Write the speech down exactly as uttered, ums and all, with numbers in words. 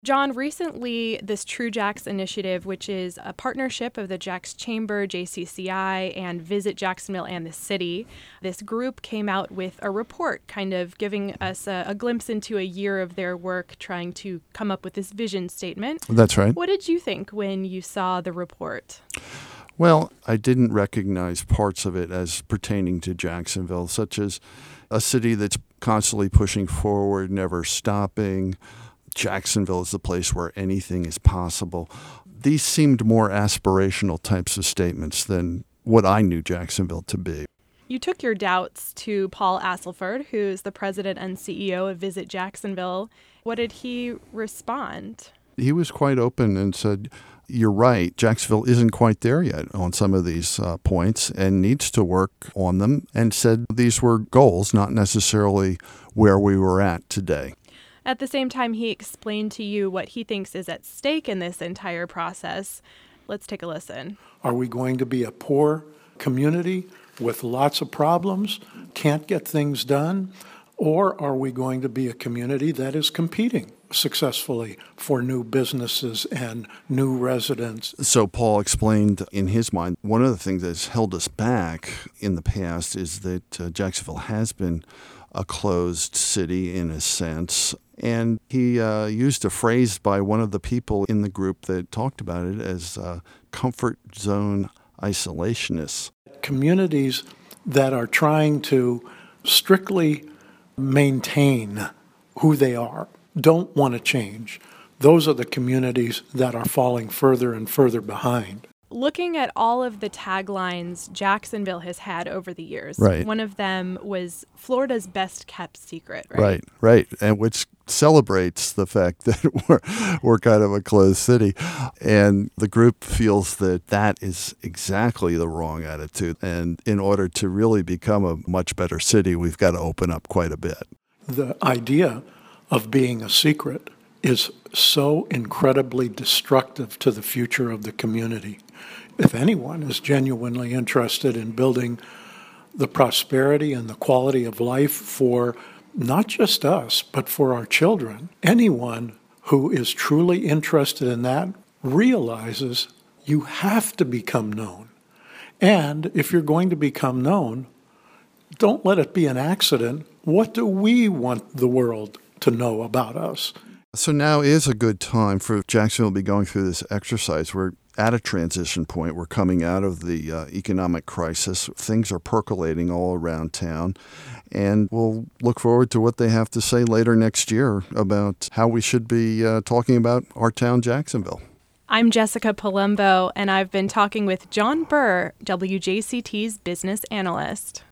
John, recently, this True Jacks initiative, which is a partnership of the Jacks Chamber, J C C I, and Visit Jacksonville and the city, this group came out with a report kind of giving us a, a glimpse into a year of their work trying to come up with this vision statement. That's right. What did you think when you saw the report? Well, I didn't recognize parts of it as pertaining to Jacksonville, such as a city that's constantly pushing forward, never stopping. Jacksonville is the place where anything is possible. These seemed more aspirational types of statements than what I knew Jacksonville to be. You took your doubts to Paul Asselford, who's the president and C E O of Visit Jacksonville. What did he respond? He was quite open and said, you're right, Jacksonville isn't quite there yet on some of these uh, points and needs to work on them, and said these were goals, not necessarily where we were at today. At the same time, he explained to you what he thinks is at stake in this entire process. Let's take a listen. Are we going to be a poor community with lots of problems, can't get things done? Or are we going to be a community that is competing successfully for new businesses and new residents? So Paul explained in his mind, one of the things that's held us back in the past is that uh, Jacksonville has been a closed city in a sense. And he uh, used a phrase by one of the people in the group that talked about it as uh, comfort zone isolationists. Communities that are trying to strictly maintain who they are, don't want to change. Those are the communities that are falling further and further behind. Looking at all of the taglines Jacksonville has had over the years, right. One of them was Florida's best kept secret, right? Right, right, and which celebrates the fact that we're, we're kind of a closed city. And the group feels that that is exactly the wrong attitude. And in order to really become a much better city, we've got to open up quite a bit. The idea of being a secret is so incredibly destructive to the future of the community. If anyone is genuinely interested in building the prosperity and the quality of life for not just us, but for our children, anyone who is truly interested in that realizes you have to become known. And if you're going to become known, don't let it be an accident. What do we want the world to know about us? So now is a good time for Jacksonville to be going through this exercise. We're at a transition point. We're coming out of the uh, economic crisis. Things are percolating all around town. And we'll look forward to what they have to say later next year about how we should be uh, talking about our town, Jacksonville. I'm Jessica Palumbo, and I've been talking with John Burr, W J C T's business analyst.